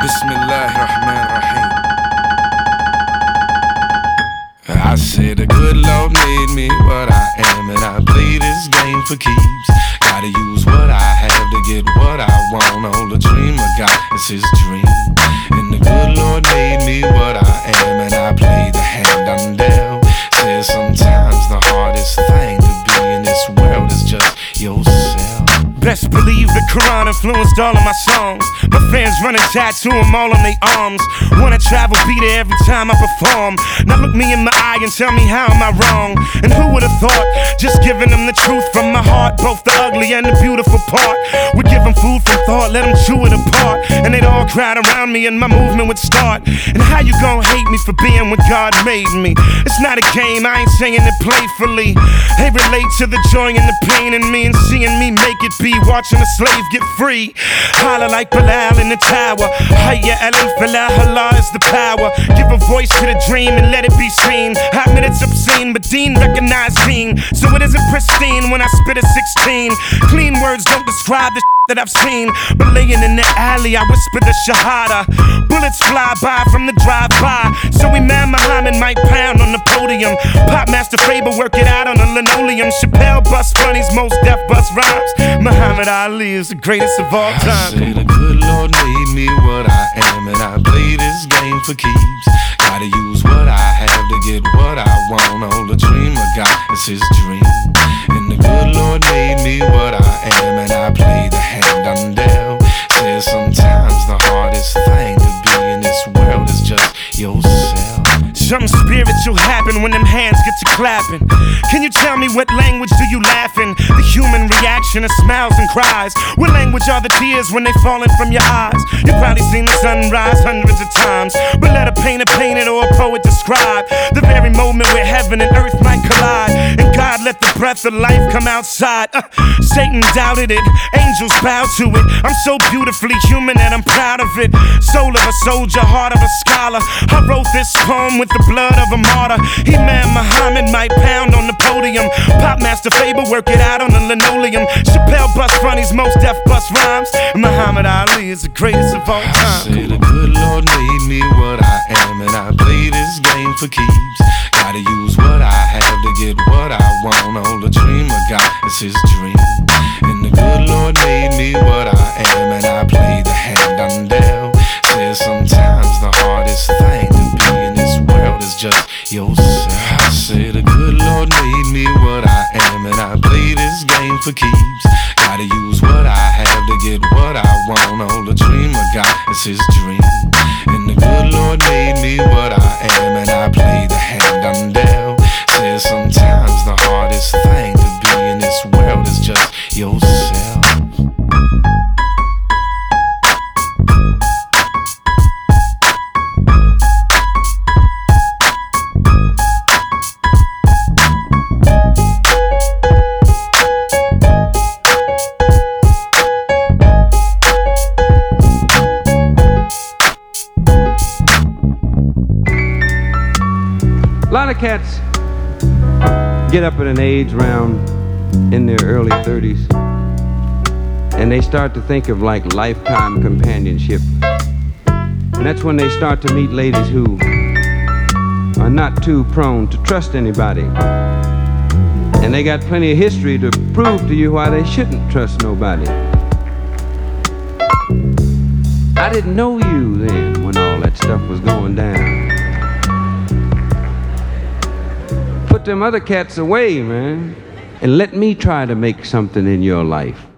Bismillahirrahmanirrahim. I say the good Lord made me what I am, and I play this game for keeps. Gotta use what I have to get what I want. All the dream I got is his dream. And the good Lord made me what I am, and I play the hand I'm dealt. Says sometimes the hardest thing to be in this world is just yourself. Best believe the Quran influenced all of my songs. My fans running tattoo them all on their arms. Wanna travel, be there every time I perform. Now look me in my eye and tell me how am I wrong. And who would've thought, just giving them the truth from my heart, both the ugly and the beautiful part. Would give them food for thought, let them chew it apart. And they'd all crowd around me and my movement would start. And how you gon' hate me for being what God made me? It's not a game, I ain't saying it playfully. They relate to the joy and the pain in me, and seeing me make it be watching a slave get free. Holler like Bilal in the tower. Hayya al-falah, Allah is the power. Give a voice to the dream and let it be seen. I admit it's obscene, but Dean recognized Dean. So it isn't pristine when I spit at 16. Clean words don't describe the that I've seen. But laying in the alley, I whisper the shahada. Bullets fly by from the drive-by. So Imam Muhammad might pound on the podium. Pop Master Faber work it out on the linoleum. Chappelle bust funnies, most deaf bust rhymes. Muhammad Ali is the greatest of all time. I say the good Lord made me what I am, and I play this game for keeps. Gotta use what I have to get what I want. All the dream I got is his dream. And the good Lord made me what I am, and I play the hand I'm dealt. Says sometimes the hardest thing to be in this world is just yourself. Something spiritual happen when them hands get to clapping. Can you tell me what language do you laugh in? The human reaction of smiles and cries. What language are the tears when they falling from your eyes? You've probably seen the sun rise hundreds of times, but let a painter paint it or a poet describe the very moment where heaven and earth might collide, and God let the breath of life come outside. Satan doubted it, angels bow to it. I'm so beautifully human that I'm proud of it. Soul of a soldier, heart of a scholar. I wrote this poem with the blood of a martyr. Imam Muhammad might pound on the podium. Pop Master Faber work it out on the linoleum. Chappelle bust funnies, most deaf bust rhymes. Muhammad Ali is the greatest of all time. I say the good Lord made me what I am, and I play this game for keeps. Gotta use what I have to get what I want. All the dream I got is his dream. And the good Lord made me what I am, and I play the hand I'm dealt. Says sometimes the hardest thing to be in this world is just yourself. I say the good Lord made me what I am, and I play this game for keeps. Gotta use what I have to get what I want. All the dream I got is his dream. And the good Lord made me what I am, and I play the hand I'm dealt. Says sometimes the hardest thing to be in this world is just yourself. A lot of cats get up at an age around in their early 30s, and they start to think of like lifetime companionship. And that's when they start to meet ladies who are not too prone to trust anybody. And they got plenty of history to prove to you why they shouldn't trust nobody. I didn't know you then when all that stuff was going down. Put them other cats away, man, and let me try to make something in your life.